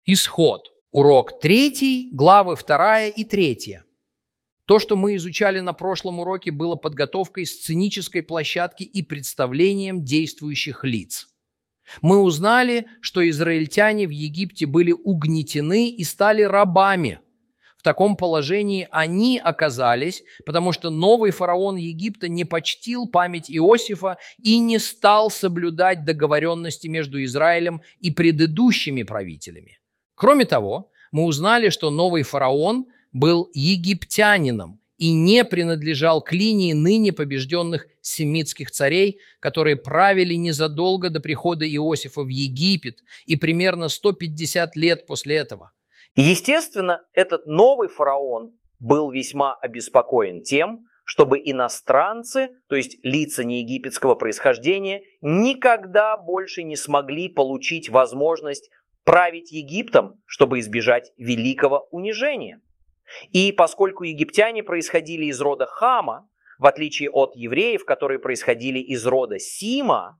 Исход. Урок 3, главы 2 и 3. То, что мы изучали на прошлом уроке, было подготовкой сценической площадки и представлением действующих лиц. Мы узнали, что израильтяне в Египте были угнетены и стали рабами. В таком положении они оказались, потому что новый фараон Египта не почтил память Иосифа и не стал соблюдать договоренности между Израилем и предыдущими правителями. Кроме того, мы узнали, что новый фараон был египтянином и не принадлежал к линии ныне побежденных семитских царей, которые правили незадолго до прихода Иосифа в Египет и примерно 150 лет после этого. Естественно, этот новый фараон был весьма обеспокоен тем, чтобы иностранцы, то есть лица неегипетского происхождения, никогда больше не смогли получить возможность править Египтом, чтобы избежать великого унижения. И поскольку египтяне происходили из рода Хама, в отличие от евреев, которые происходили из рода Сима,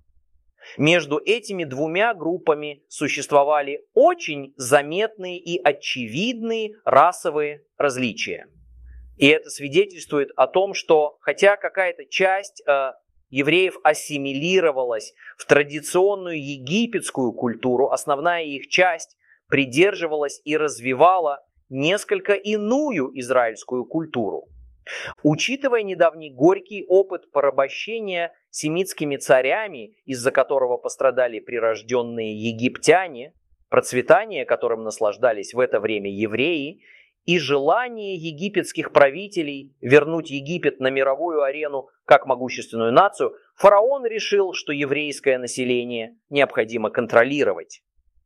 между этими двумя группами существовали очень заметные и очевидные расовые различия. И это свидетельствует о том, что хотя какая-то часть евреев ассимилировалась в традиционную египетскую культуру, основная их часть придерживалась и развивала несколько иную израильскую культуру. Учитывая недавний горький опыт порабощения семитскими царями, из-за которого пострадали прирожденные египтяне, процветание которым наслаждались в это время евреи, и желание египетских правителей вернуть Египет на мировую арену как могущественную нацию, фараон решил, что еврейское население необходимо контролировать.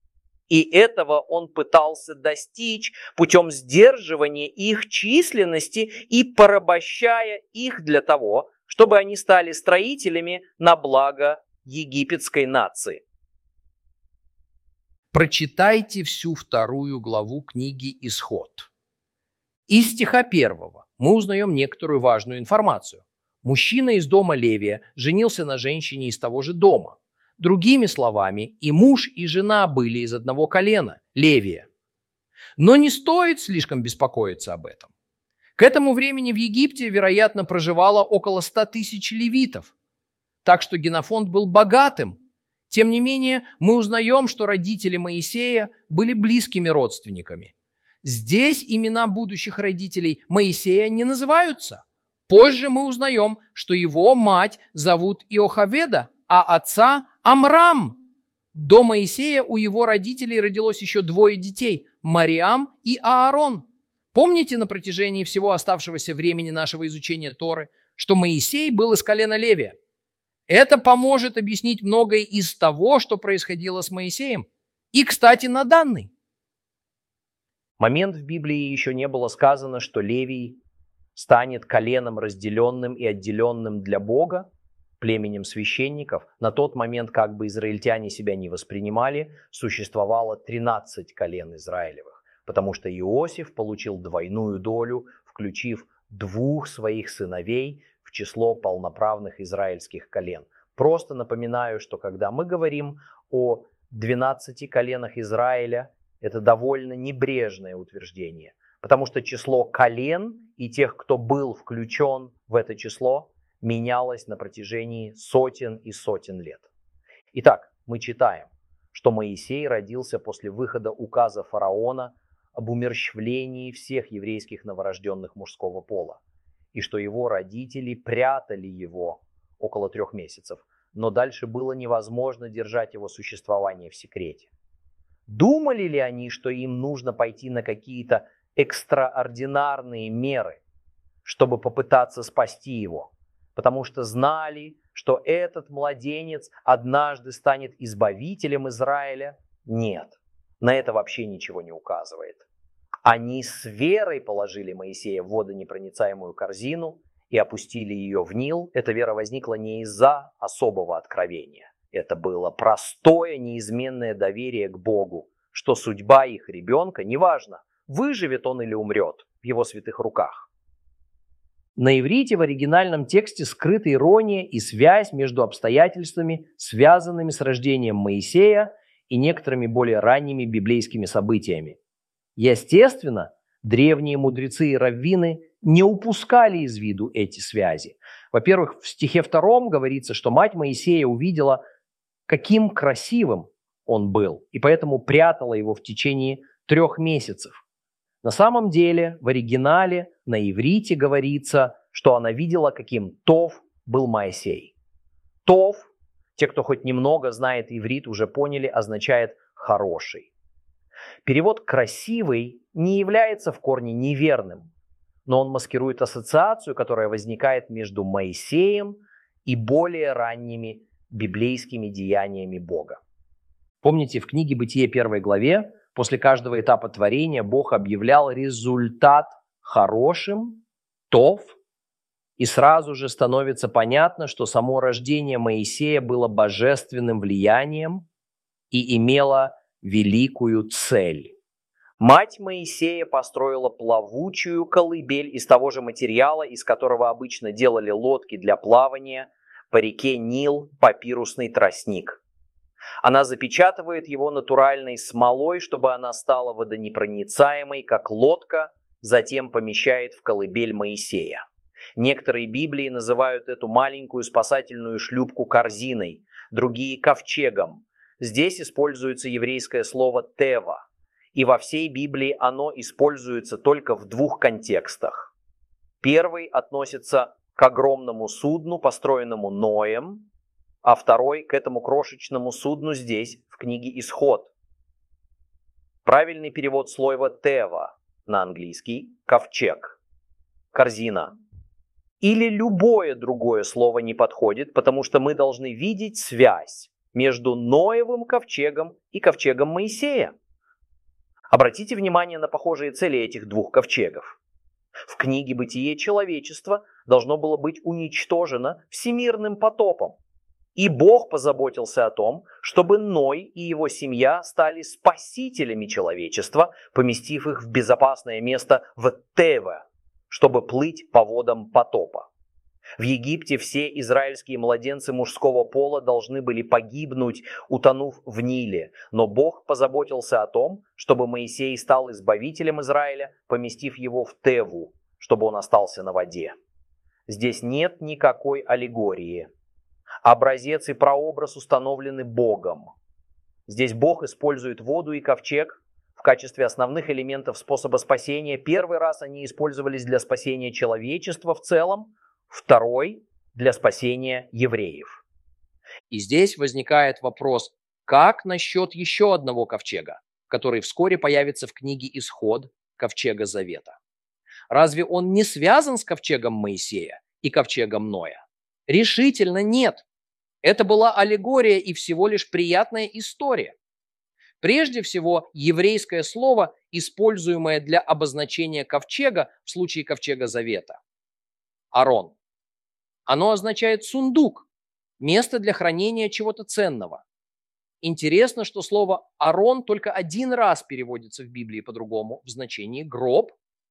И этого он пытался достичь путем сдерживания их численности и порабощая их для того, чтобы они стали строителями на благо египетской нации. Прочитайте всю 2 главу книги «Исход». Из стиха 1 мы узнаем некоторую важную информацию. Мужчина из дома Левия женился на женщине из того же дома. Другими словами, и муж, и жена были из одного колена – Левия. Но не стоит слишком беспокоиться об этом. К этому времени в Египте, вероятно, проживало около 100 тысяч левитов. Так что генофонд был богатым. Тем не менее, мы узнаем, что родители Моисея были близкими родственниками. Здесь имена будущих родителей Моисея не называются. Позже мы узнаем, что его мать зовут Иохаведа, а отца Амрам. До Моисея у его родителей родилось еще 2 детей – Мариам и Аарон. Помните на протяжении всего оставшегося времени нашего изучения Торы, что Моисей был из колена Левия? Это поможет объяснить многое из того, что происходило с Моисеем. И, кстати, на данный момент в Библии еще не было сказано, что Левий станет коленом разделенным и отделенным для Бога, племенем священников. На тот момент, как бы израильтяне себя не воспринимали, существовало 13 колен Израилевых, потому что Иосиф получил двойную долю, включив 2 своих сыновей в число полноправных израильских колен. Просто напоминаю, что когда мы говорим о 12 коленах Израиля, это довольно небрежное утверждение, потому что число колен и тех, кто был включен в это число, менялось на протяжении сотен и сотен лет. Итак, мы читаем, что Моисей родился после выхода указа фараона об умерщвлении всех еврейских новорожденных мужского пола, и что его родители прятали его около 3 месяцев, но дальше было невозможно держать его существование в секрете. Думали ли они, что им нужно пойти на какие-то экстраординарные меры, чтобы попытаться спасти его? Потому что знали, что этот младенец однажды станет избавителем Израиля? Нет, на это вообще ничего не указывает. Они с верой положили Моисея в водонепроницаемую корзину и опустили ее в Нил. Эта вера возникла не из-за особого откровения. Это было простое, неизменное доверие к Богу, что судьба их ребенка, неважно, выживет он или умрет, в его святых руках. На иврите в оригинальном тексте скрыта ирония и связь между обстоятельствами, связанными с рождением Моисея, и некоторыми более ранними библейскими событиями. Естественно, древние мудрецы и раввины не упускали из виду эти связи. Во-первых, в стихе 2 говорится, что мать Моисея увидела, каким красивым он был, и поэтому прятала его в течение 3 месяцев. На самом деле, в оригинале, на иврите говорится, что она видела, каким тов был Моисей. Тов, те, кто хоть немного знает иврит, уже поняли, означает «хороший». Перевод «красивый» не является в корне неверным, но он маскирует ассоциацию, которая возникает между Моисеем и более ранними библейскими деяниями Бога. Помните, в книге «Бытие» 1 главе после каждого этапа творения Бог объявлял результат хорошим, тов, и сразу же становится понятно, что само рождение Моисея было божественным влиянием и имело великую цель. Мать Моисея построила плавучую колыбель из того же материала, из которого обычно делали лодки для плавания по реке Нил, папирусный тростник. Она запечатывает его натуральной смолой, чтобы она стала водонепроницаемой, как лодка, затем помещает в колыбель Моисея. Некоторые Библии называют эту маленькую спасательную шлюпку корзиной, другие – ковчегом. Здесь используется еврейское слово «тева», и во всей Библии оно используется только в 2 контекстах. Первый относится к огромному судну, построенному Ноем, а второй к этому крошечному судну здесь, в книге «Исход». Правильный перевод слова «тева» на английский – ковчег, корзина. Или любое другое слово не подходит, потому что мы должны видеть связь между Ноевым ковчегом и ковчегом Моисея. Обратите внимание на похожие цели этих 2 ковчегов. В книге «Бытие» человечество должно было быть уничтожено всемирным потопом. И Бог позаботился о том, чтобы Ной и его семья стали спасителями человечества, поместив их в безопасное место в Теве, чтобы плыть по водам потопа. В Египте все израильские младенцы мужского пола должны были погибнуть, утонув в Ниле, но Бог позаботился о том, чтобы Моисей стал избавителем Израиля, поместив его в Теву, чтобы он остался на воде. Здесь нет никакой аллегории. Образец и прообраз установлены Богом. Здесь Бог использует воду и ковчег в качестве основных элементов способа спасения. Первый раз они использовались для спасения человечества в целом, второй – для спасения евреев. И здесь возникает вопрос, как насчет еще одного ковчега, который вскоре появится в книге «Исход», ковчега Завета? Разве он не связан с ковчегом Моисея и ковчегом Ноя? Решительно нет. Это была аллегория и всего лишь приятная история. Прежде всего, еврейское слово, используемое для обозначения ковчега в случае ковчега Завета – Арон. Оно означает сундук, место для хранения чего-то ценного. Интересно, что слово «Арон» только 1 раз переводится в Библии по-другому, в значении «гроб».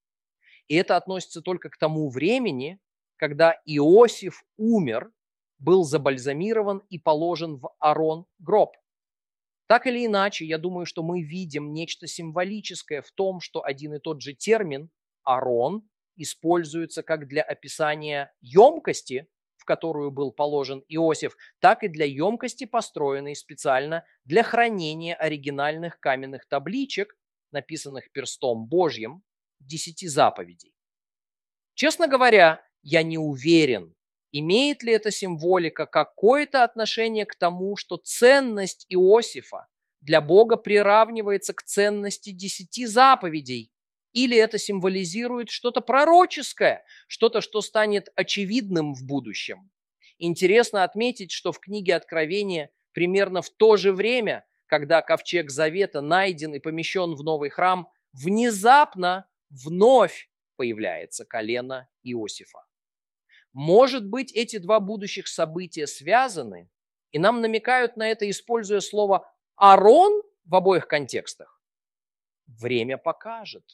И это относится только к тому времени, когда Иосиф умер, был забальзамирован и положен в Арон гроб. Так или иначе, я думаю, что мы видим нечто символическое в том, что один и тот же термин «Арон» используется как для описания емкости, в которую был положен Иосиф, так и для емкости, построенной специально для хранения оригинальных каменных табличек, написанных перстом Божьим, 10 заповедей. Честно говоря, я не уверен, имеет ли эта символика какое-то отношение к тому, что ценность Иосифа для Бога приравнивается к ценности 10 заповедей, или это символизирует что-то пророческое, что-то, что станет очевидным в будущем. Интересно отметить, что в книге Откровения примерно в то же время, когда ковчег Завета найден и помещен в новый храм, внезапно вновь появляется колено Иосифа. Может быть, эти 2 будущих события связаны, и нам намекают на это, используя слово «Арон» в обоих контекстах? Время покажет.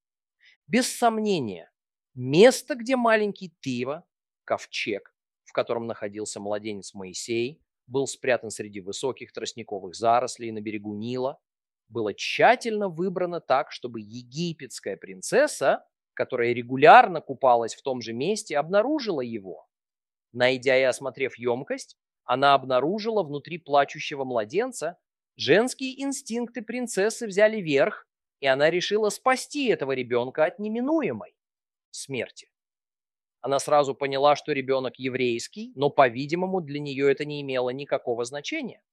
Без сомнения, место, где маленький Тива, ковчег, в котором находился младенец Моисей, был спрятан среди высоких тростниковых зарослей на берегу Нила, было тщательно выбрано так, чтобы египетская принцесса, которая регулярно купалась в том же месте, обнаружила его. Найдя и осмотрев емкость, она обнаружила внутри плачущего младенца. Женские инстинкты принцессы взяли верх, и она решила спасти этого ребенка от неминуемой смерти. Она сразу поняла, что ребенок еврейский, но, по-видимому, для нее это не имело никакого значения.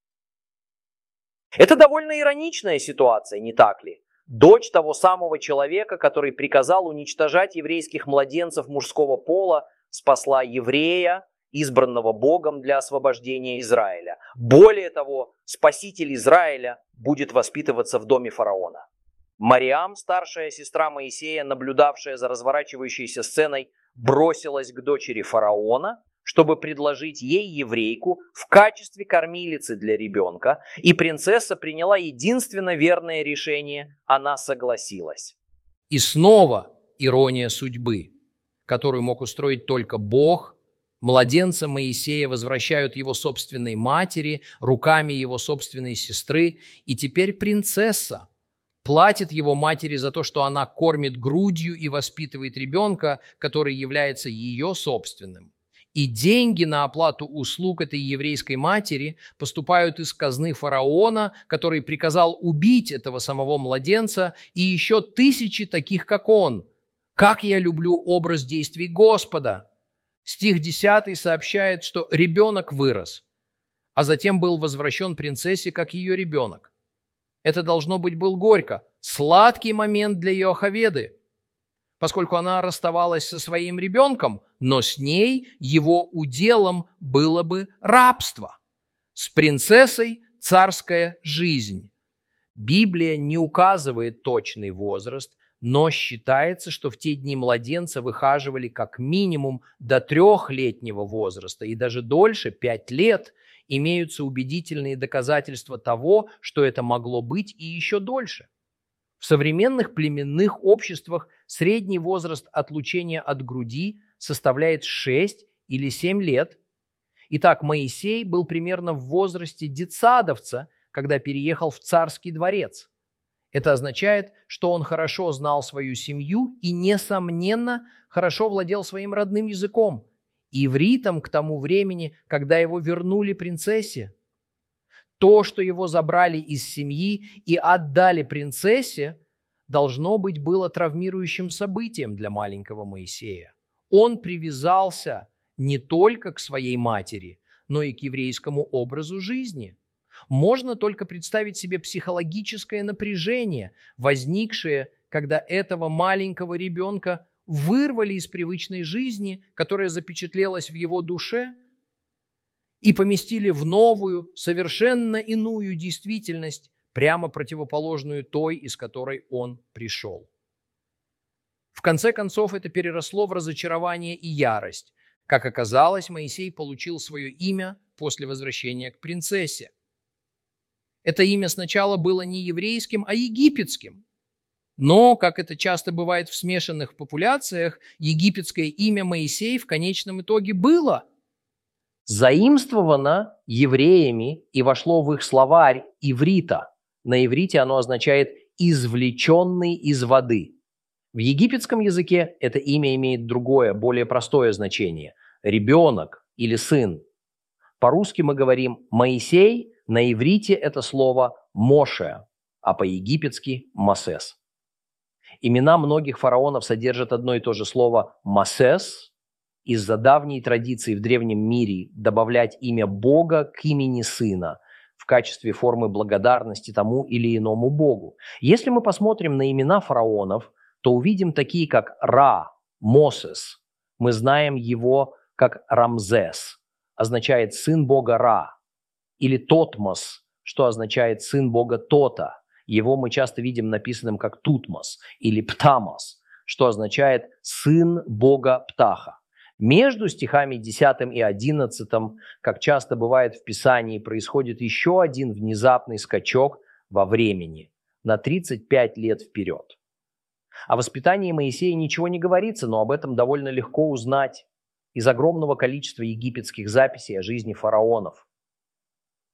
Это довольно ироничная ситуация, не так ли? Дочь того самого человека, который приказал уничтожать еврейских младенцев мужского пола, спасла еврея, избранного Богом для освобождения Израиля. Более того, спаситель Израиля будет воспитываться в доме фараона. Мариам, старшая сестра Моисея, наблюдавшая за разворачивающейся сценой, бросилась к дочери фараона, чтобы предложить ей еврейку в качестве кормилицы для ребенка, и принцесса приняла единственно верное решение – она согласилась. И снова ирония судьбы, которую мог устроить только Бог. Младенца Моисея возвращают его собственной матери, руками его собственной сестры, и теперь принцесса платит его матери за то, что она кормит грудью и воспитывает ребенка, который является ее собственным. И деньги на оплату услуг этой еврейской матери поступают из казны фараона, который приказал убить этого самого младенца, и еще тысячи таких, как он. Как я люблю образ действий Господа! Стих 10 сообщает, что ребенок вырос, а затем был возвращен принцессе, как ее ребенок. Это, должно быть, был горько, сладкий момент для Йохаведы, поскольку она расставалась со своим ребенком, но с ней его уделом было бы рабство. С принцессой царская жизнь. Библия не указывает точный возраст, но считается, что в те дни младенца выхаживали как минимум до 3-летнего возраста, и даже дольше, 5 лет, имеются убедительные доказательства того, что это могло быть и еще дольше. В современных племенных обществах средний возраст отлучения от груди составляет 6 или 7 лет. Итак, Моисей был примерно в возрасте детсадовца, когда переехал в царский дворец. Это означает, что он хорошо знал свою семью и, несомненно, хорошо владел своим родным языком, ивритом к тому времени, когда его вернули принцессе. То, что его забрали из семьи и отдали принцессе, должно быть, было травмирующим событием для маленького Моисея. Он привязался не только к своей матери, но и к еврейскому образу жизни. Можно только представить себе психологическое напряжение, возникшее, когда этого маленького ребенка вырвали из привычной жизни, которая запечатлелась в его душе, и поместили в новую, совершенно иную действительность, прямо противоположную той, из которой он пришел. В конце концов, это переросло в разочарование и ярость. Как оказалось, Моисей получил свое имя после возвращения к принцессе. Это имя сначала было не еврейским, а египетским. Но, как это часто бывает в смешанных популяциях, египетское имя Моисей в конечном итоге было заимствовано евреями и вошло в их словарь иврита. На иврите оно означает «извлеченный из воды». В египетском языке это имя имеет другое, более простое значение – ребенок или сын. По-русски мы говорим «Моисей», на иврите это слово «Моше», а по-египетски «Мосес». Имена многих фараонов содержат одно и то же слово «Мосес», из-за давней традиции в древнем мире добавлять имя Бога к имени Сына в качестве формы благодарности тому или иному Богу. Если мы посмотрим на имена фараонов, то увидим такие, как Ра, Мосес. Мы знаем его как Рамзес, означает «сын бога Ра», или Тотмос, что означает «сын бога Тота». Его мы часто видим написанным как Тутмос, или Птамос, что означает «сын бога Птаха». Между стихами 10 и 11, как часто бывает в Писании, происходит еще один внезапный скачок во времени на 35 лет вперед. О воспитании Моисея ничего не говорится, но об этом довольно легко узнать из огромного количества египетских записей о жизни фараонов.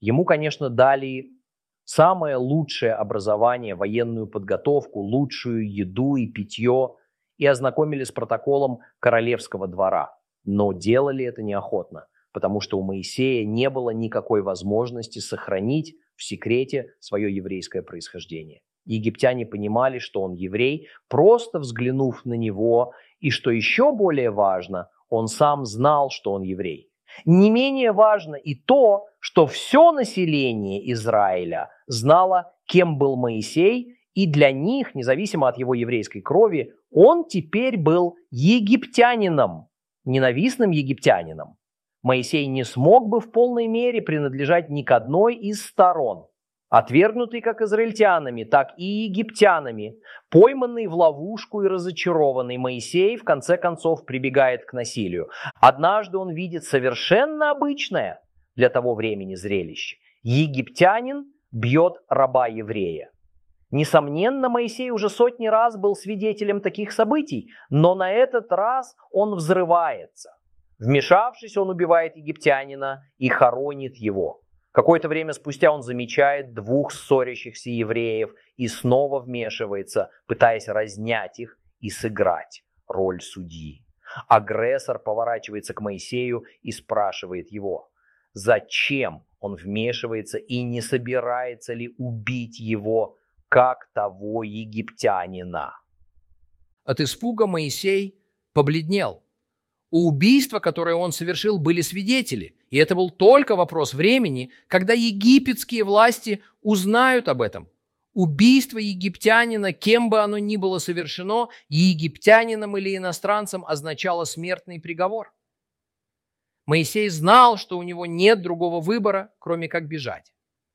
Ему, конечно, дали самое лучшее образование, военную подготовку, лучшую еду и питье и ознакомили с протоколом королевского двора. Но делали это неохотно, потому что у Моисея не было никакой возможности сохранить в секрете свое еврейское происхождение. Египтяне понимали, что он еврей, просто взглянув на него, и что еще более важно, он сам знал, что он еврей. Не менее важно и то, что все население Израиля знало, кем был Моисей, и для них, независимо от его еврейской крови, он теперь был египтянином, ненавистным египтянином. Моисей не смог бы в полной мере принадлежать ни к одной из сторон. Отвергнутый как израильтянами, так и египтянами, пойманный в ловушку и разочарованный, Моисей в конце концов прибегает к насилию. Однажды он видит совершенно обычное для того времени зрелище. Египтянин бьет раба-еврея. Несомненно, Моисей уже сотни раз был свидетелем таких событий, но на этот раз он взрывается. Вмешавшись, он убивает египтянина и хоронит его. Какое-то время спустя он замечает двух ссорящихся евреев и снова вмешивается, пытаясь разнять их и сыграть роль судьи. Агрессор поворачивается к Моисею и спрашивает его, зачем он вмешивается и не собирается ли убить его, как того египтянина. От испуга Моисей побледнел. У убийства, которое он совершил, были свидетели, и это был только вопрос времени, когда египетские власти узнают об этом. Убийство египтянина, кем бы оно ни было совершено, египтянином или иностранцем, означало смертный приговор. Моисей знал, что у него нет другого выбора, кроме как бежать.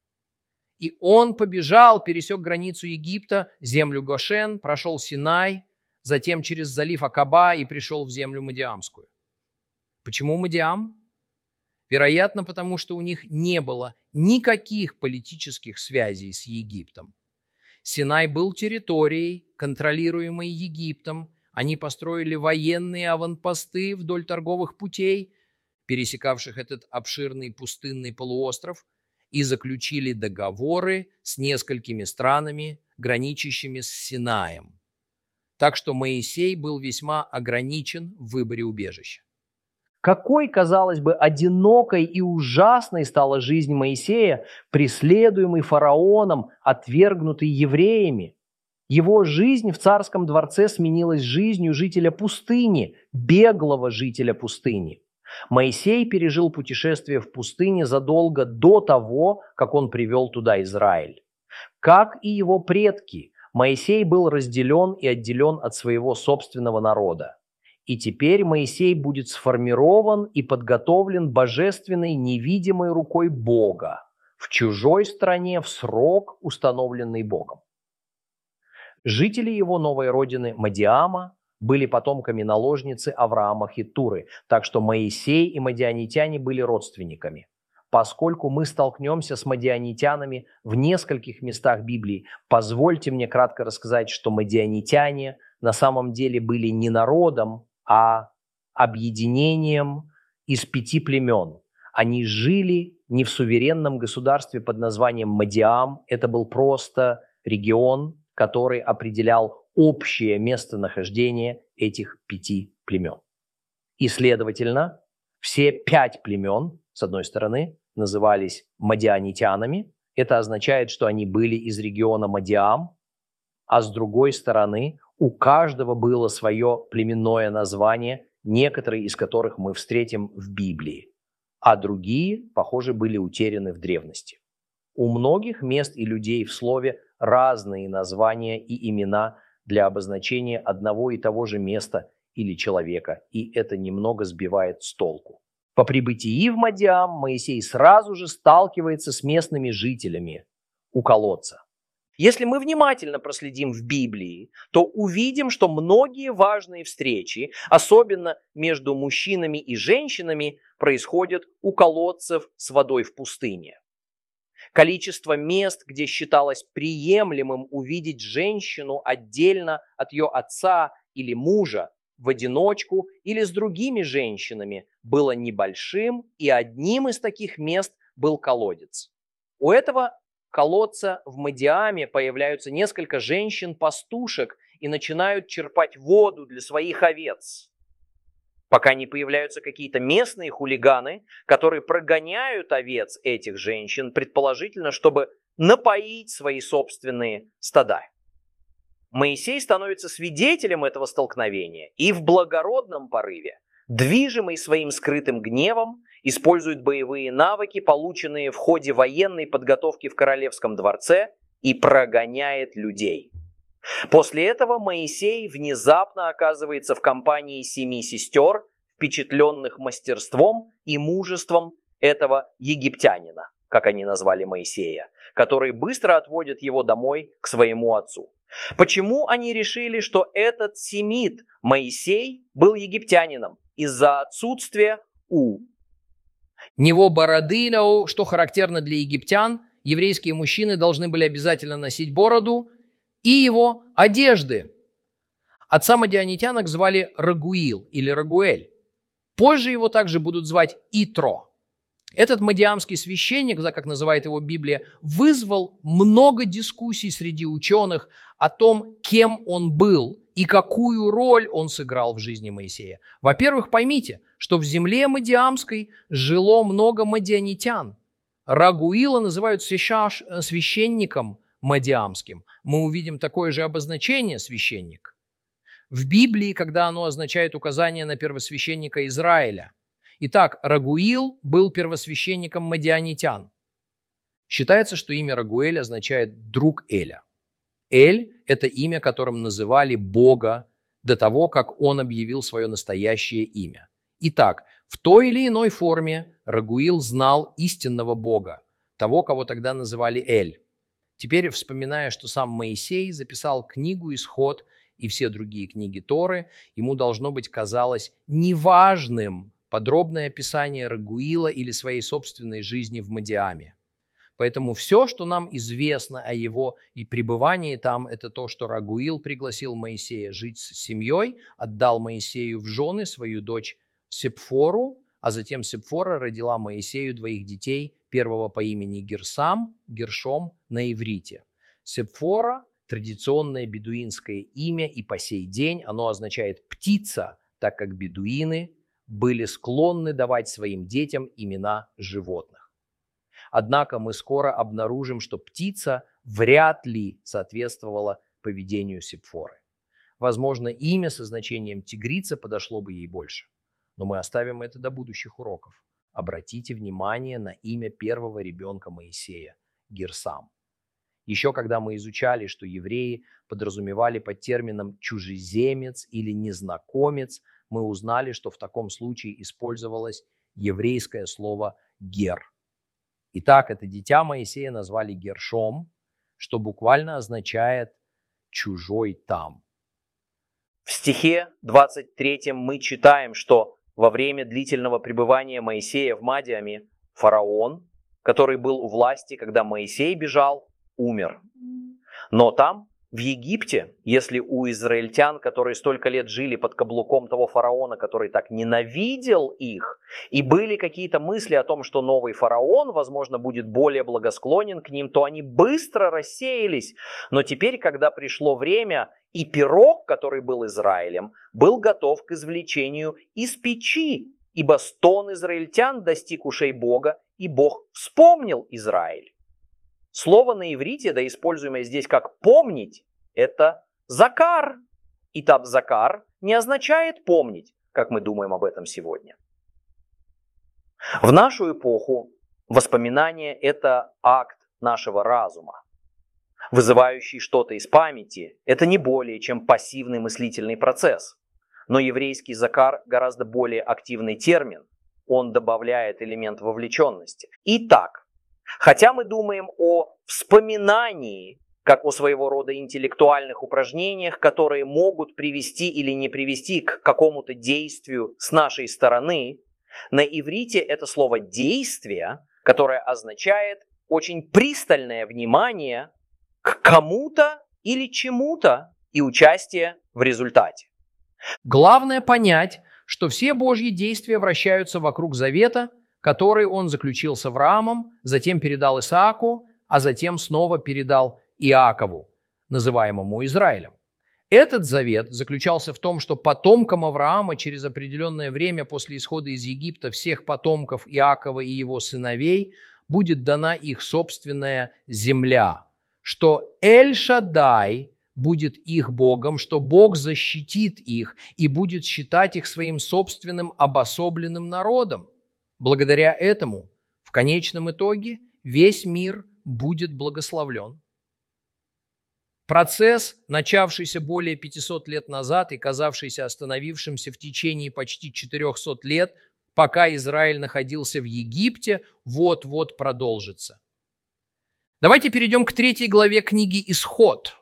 И он побежал, пересек границу Египта, землю Гошен, прошел Синай, затем через залив Акаба и пришел в землю Мадиамскую. Почему Мадиам? Вероятно, потому что у них не было никаких политических связей с Египтом. Синай был территорией, контролируемой Египтом. Они построили военные аванпосты вдоль торговых путей, пересекавших этот обширный пустынный полуостров, и заключили договоры с несколькими странами, граничащими с Синаем. Так что Моисей был весьма ограничен в выборе убежища. Какой, казалось бы, одинокой и ужасной стала жизнь Моисея, преследуемый фараоном, отвергнутый евреями. Его жизнь в царском дворце сменилась жизнью жителя пустыни, беглого жителя пустыни. Моисей пережил путешествие в пустыне задолго до того, как он привел туда Израиль. Как и его предки, Моисей был разделен и отделен от своего собственного народа. И теперь Моисей будет сформирован и подготовлен божественной невидимой рукой Бога в чужой стране в срок, установленный Богом. Жители его новой родины Мадиама были потомками наложницы Авраама Хеттуры, так что Моисей и мадианитяне были родственниками. Поскольку мы столкнемся с мадианитянами в нескольких местах Библии, позвольте мне кратко рассказать, что мадианитяне на самом деле были не народом, а объединением из 5 племен. Они жили не в суверенном государстве под названием Мадиам, это был просто регион, который определял общее местонахождение этих 5 племен. И, следовательно, все 5 племен, с одной стороны, назывались мадианитянами. Это означает, что они были из региона Мадиам, а с другой стороны, у каждого было свое племенное название, некоторые из которых мы встретим в Библии, а другие, похоже, были утеряны в древности. У многих мест и людей в слове разные названия и имена для обозначения одного и того же места или человека, и это немного сбивает с толку. По прибытии в Мадиам Моисей сразу же сталкивается с местными жителями у колодца. Если мы внимательно проследим в Библии, то увидим, что многие важные встречи, особенно между мужчинами и женщинами, происходят у колодцев с водой в пустыне. Количество мест, где считалось приемлемым увидеть женщину отдельно от ее отца или мужа, в одиночку или с другими женщинами, было небольшим, и одним из таких мест был колодец. У этого колодца в Мадиаме появляются несколько женщин-пастушек и начинают черпать воду для своих овец, пока не появляются какие-то местные хулиганы, которые прогоняют овец этих женщин, предположительно, чтобы напоить свои собственные стада. Моисей становится свидетелем этого столкновения и в благородном порыве, движимый своим скрытым гневом, использует боевые навыки, полученные в ходе военной подготовки в королевском дворце, и прогоняет людей. После этого Моисей внезапно оказывается в компании 7 сестер, впечатленных мастерством и мужеством этого египтянина, как они назвали Моисея, которые быстро отводят его домой к своему отцу. Почему они решили, что этот семит Моисей был египтянином? Из-за отсутствия него бороды, что характерно для египтян, еврейские мужчины должны были обязательно носить бороду, и его одежды. Отца мадианитянок звали Рагуил или Рагуэль. Позже его также будут звать Итро. Этот мадиамский священник, как называет его Библия, вызвал много дискуссий среди ученых о том, кем он был и какую роль он сыграл в жизни Моисея. Во-первых, поймите, что в земле мадиамской жило много мадианитян. Рагуила называют священником мадиамским. Мы увидим такое же обозначение «священник» в Библии, когда оно означает указание на первосвященника Израиля. Итак, Рагуил был первосвященником мадианитян. Считается, что имя Рагуэль означает «друг Эля». Эль – это имя, которым называли Бога до того, как он объявил свое настоящее имя. Итак, в той или иной форме Рагуил знал истинного Бога, того, кого тогда называли Эль. Теперь, вспоминая, что сам Моисей записал книгу «Исход» и все другие книги Торы, ему, должно быть, казалось неважным подробное описание Рагуила или своей собственной жизни в Мадиаме. Поэтому все, что нам известно о его и пребывании там, это то, что Рагуил пригласил Моисея жить с семьей, отдал Моисею в жены свою дочь Сепфору, а затем Сепфора родила Моисею 2 детей, первого по имени Гершом на иврите. Сепфора – традиционное бедуинское имя, и по сей день оно означает «птица», так как бедуины были склонны давать своим детям имена животных. Однако мы скоро обнаружим, что птица вряд ли соответствовала поведению Сепфоры. Возможно, имя со значением тигрица подошло бы ей больше. Но мы оставим это до будущих уроков. Обратите внимание на имя первого ребенка Моисея – Герсам. Еще когда мы изучали, что евреи подразумевали под термином «чужеземец» или «незнакомец», мы узнали, что в таком случае использовалось еврейское слово «гер». Итак, это дитя Моисея назвали Гершом, что буквально означает «чужой там». В стихе 23 мы читаем, что во время длительного пребывания Моисея в Мадиаме фараон, который был у власти, когда Моисей бежал, умер. Но там, в Египте, если у израильтян, которые столько лет жили под каблуком того фараона, который так ненавидел их, и были какие-то мысли о том, что новый фараон, возможно, будет более благосклонен к ним, то они быстро рассеялись. Но теперь, когда пришло время, и пирог, который был Израилем, был готов к извлечению из печи, ибо стон израильтян достиг ушей Бога, и Бог вспомнил Израиль. Слово на иврите, да используемое здесь как «помнить», это «закар». И «закар» не означает «помнить», как мы думаем об этом сегодня. В нашу эпоху воспоминание – это акт нашего разума, вызывающий что-то из памяти. Это не более чем пассивный мыслительный процесс. Но еврейский «закар» гораздо более активный термин. Он добавляет элемент вовлеченности. Итак, хотя мы думаем о вспоминании, как о своего рода интеллектуальных упражнениях, которые могут привести или не привести к какому-то действию с нашей стороны, на иврите это слово «действие», которое означает очень пристальное внимание к кому-то или чему-то и участие в результате. Главное понять, что все Божьи действия вращаются вокруг завета, который он заключил с Авраамом, затем передал Исааку, а затем снова передал Иакову, называемому Израилем. Этот завет заключался в том, что потомкам Авраама через определенное время после исхода из Египта всех потомков Иакова и его сыновей будет дана их собственная земля, что Эль-Шаддай будет их Богом, что Бог защитит их и будет считать их своим собственным обособленным народом. Благодаря этому в конечном итоге весь мир будет благословлен. Процесс, начавшийся более 500 лет назад и казавшийся остановившимся в течение почти 400 лет, пока Израиль находился в Египте, вот-вот продолжится. Давайте перейдем к 3 главе книги «Исход».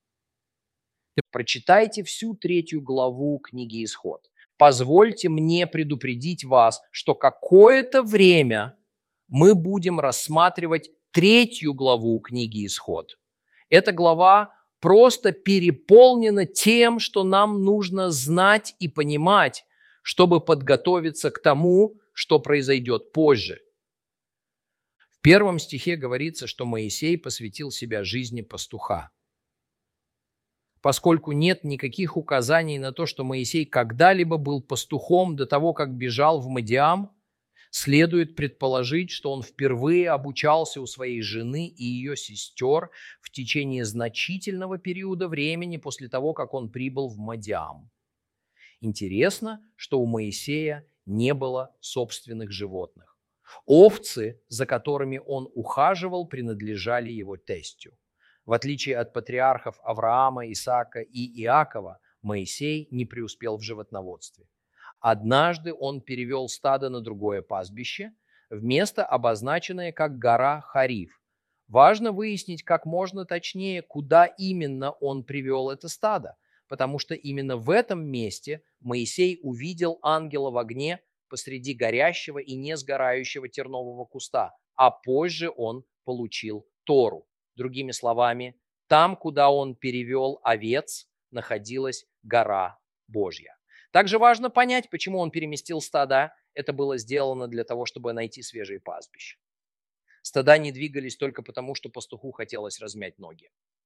Прочитайте всю 3 главу книги «Исход». Позвольте мне предупредить вас, что какое-то время мы будем рассматривать 3 главу книги «Исход». Эта глава просто переполнена тем, что нам нужно знать и понимать, чтобы подготовиться к тому, что произойдет позже. В 1 стихе говорится, что Моисей посвятил себя жизни пастуха. Поскольку нет никаких указаний на то, что Моисей когда-либо был пастухом до того, как бежал в Мадиам, следует предположить, что он впервые обучался у своей жены и ее сестер в течение значительного периода времени после того, как он прибыл в Мадиам. Интересно, что у Моисея не было собственных животных. Овцы, за которыми он ухаживал, принадлежали его тестю. В отличие от патриархов Авраама, Исаака и Иакова, Моисей не преуспел в животноводстве. Однажды он перевел стадо на другое пастбище, в место, обозначенное как гора Хариф. Важно выяснить как можно точнее, куда именно он привел это стадо, потому что именно в этом месте Моисей увидел ангела в огне посреди горящего и не сгорающего тернового куста, а позже он получил Тору. Другими словами, там, куда он перевел овец, находилась гора Божья. Также важно понять, почему он переместил стада. Это было сделано для того, чтобы найти свежие пастбища. Стада не двигались только потому, что пастуху хотелось размять ноги.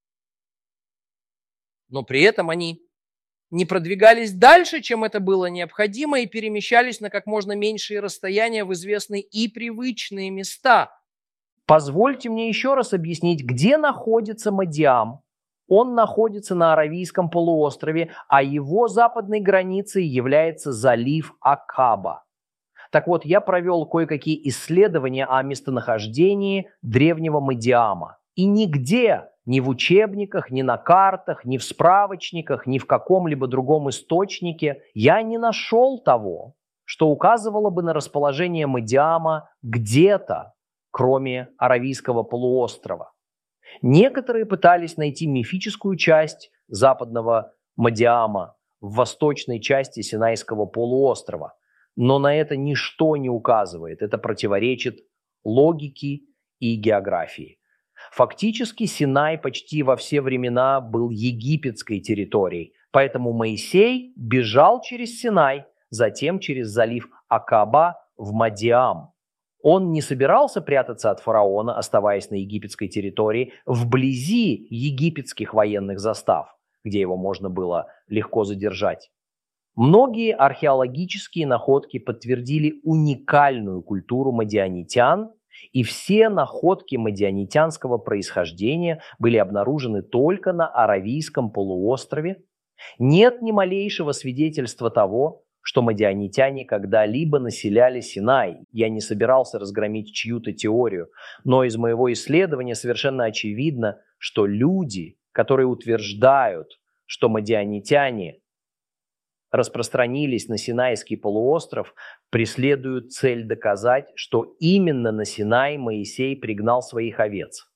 Но при этом они не продвигались дальше, чем это было необходимо, и перемещались на как можно меньшие расстояния в известные и привычные места. Позвольте мне еще раз объяснить, где находится Мадиам. Он находится на Аравийском полуострове, а его западной границей является залив Акаба. Так вот, я провел кое-какие исследования о местонахождении древнего Мадиама. И нигде, ни в учебниках, ни на картах, ни в справочниках, ни в каком-либо другом источнике я не нашел того, что указывало бы на расположение Мадиама где-то, кроме Аравийского полуострова. Некоторые пытались найти мифическую часть западного Мадиама в восточной части Синайского полуострова, но на это ничто не указывает. Это противоречит логике и географии. Фактически Синай почти во все времена был египетской территорией, поэтому Моисей бежал через Синай, затем через залив Акаба в Мадиам. Он не собирался прятаться от фараона, оставаясь на египетской территории, вблизи египетских военных застав, где его можно было легко задержать. Многие археологические находки подтвердили уникальную культуру мадианитян, и все находки мадианитянского происхождения были обнаружены только на Аравийском полуострове. Нет ни малейшего свидетельства того, что мадианитяне когда-либо населяли Синай. Я не собирался разгромить чью-то теорию, но из моего исследования совершенно очевидно, что люди, которые утверждают, что мадианитяне распространились на Синайский полуостров, преследуют цель доказать, что именно на Синай Моисей пригнал своих овец.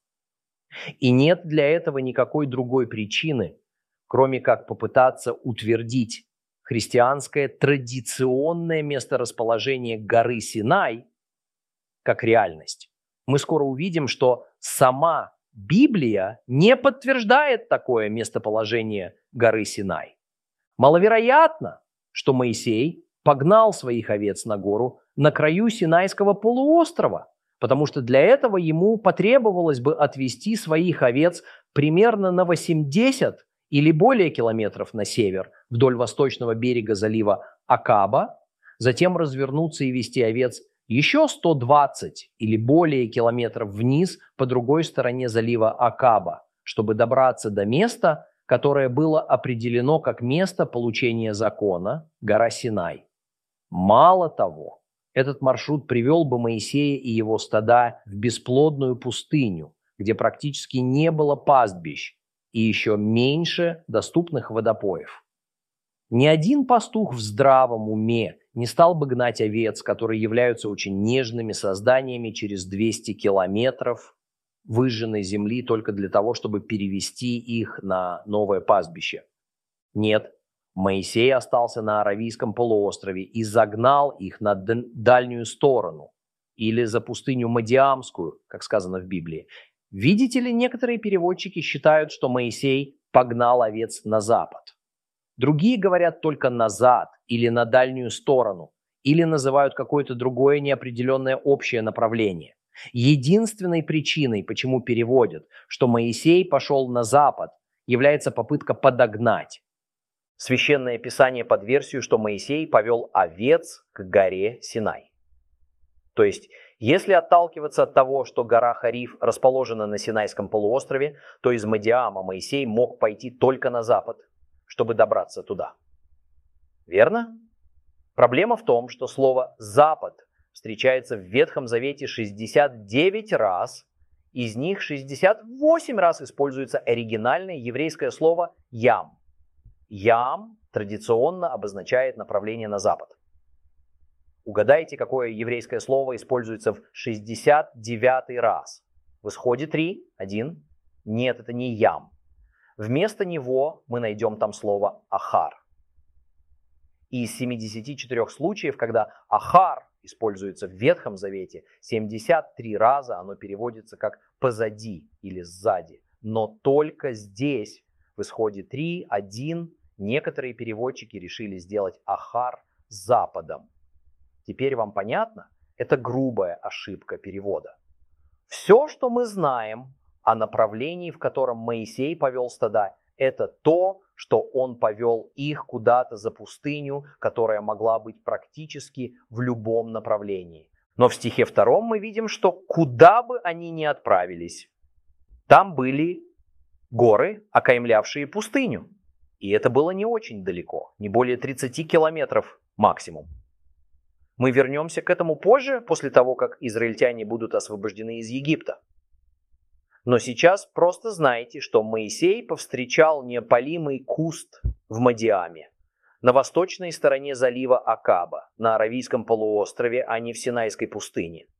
И нет для этого никакой другой причины, кроме как попытаться утвердить христианское традиционное месторасположение горы Синай как реальность. Мы скоро увидим, что сама Библия не подтверждает такое местоположение горы Синай. Маловероятно, что Моисей погнал своих овец на гору на краю Синайского полуострова, потому что для этого ему потребовалось бы отвести своих овец примерно на 80 или более километров на север вдоль восточного берега залива Акаба, затем развернуться и вести овец еще 120 или более километров вниз по другой стороне залива Акаба, чтобы добраться до места, которое было определено как место получения закона, гора Синай. Мало того, этот маршрут привел бы Моисея и его стада в бесплодную пустыню, где практически не было пастбищ и еще меньше доступных водопоев. Ни один пастух в здравом уме не стал бы гнать овец, которые являются очень нежными созданиями, через 200 километров выжженной земли только для того, чтобы перевести их на новое пастбище. Нет, Моисей остался на Аравийском полуострове и загнал их на дальнюю сторону, или за пустыню Мадиамскую, как сказано в Библии. Видите ли, некоторые переводчики считают, что Моисей погнал овец на запад. Другие говорят только назад или на дальнюю сторону, или называют какое-то другое неопределенное общее направление. Единственной причиной, почему переводят, что Моисей пошел на запад, является попытка подогнать. Священное Писание под версию, что Моисей повел овец к горе Синай. То есть, если отталкиваться от того, что гора Хариф расположена на Синайском полуострове, то из Мадиама Моисей мог пойти только на запад, чтобы добраться туда. Верно? Проблема в том, что слово «запад» встречается в Ветхом Завете 69 раз, из них 68 раз используется оригинальное еврейское слово «ям». «Ям» традиционно обозначает направление на запад. Угадайте, какое еврейское слово используется в 69 раз. В Исходе 3, 1. Нет, это не «ям». Вместо него мы найдем там слово «ахар». И из 74 случаев, когда «ахар» используется в Ветхом Завете, 73 раза оно переводится как «позади» или «сзади». Но только здесь, в Исходе 3, 1, некоторые переводчики решили сделать «ахар» западом. Теперь вам понятно? Это грубая ошибка перевода. Все, что мы знаем о направлении, в котором Моисей повел стада, это то, что он повел их куда-то за пустыню, которая могла быть практически в любом направлении. Но в стихе 2 мы видим, что куда бы они ни отправились, там были горы, окаймлявшие пустыню. И это было не очень далеко, не более 30 километров максимум. Мы вернемся к этому позже, после того, как израильтяне будут освобождены из Египта. Но сейчас просто знайте, что Моисей повстречал неопалимый куст в Мадиаме, на восточной стороне залива Акаба, на Аравийском полуострове, а не в Синайской пустыне.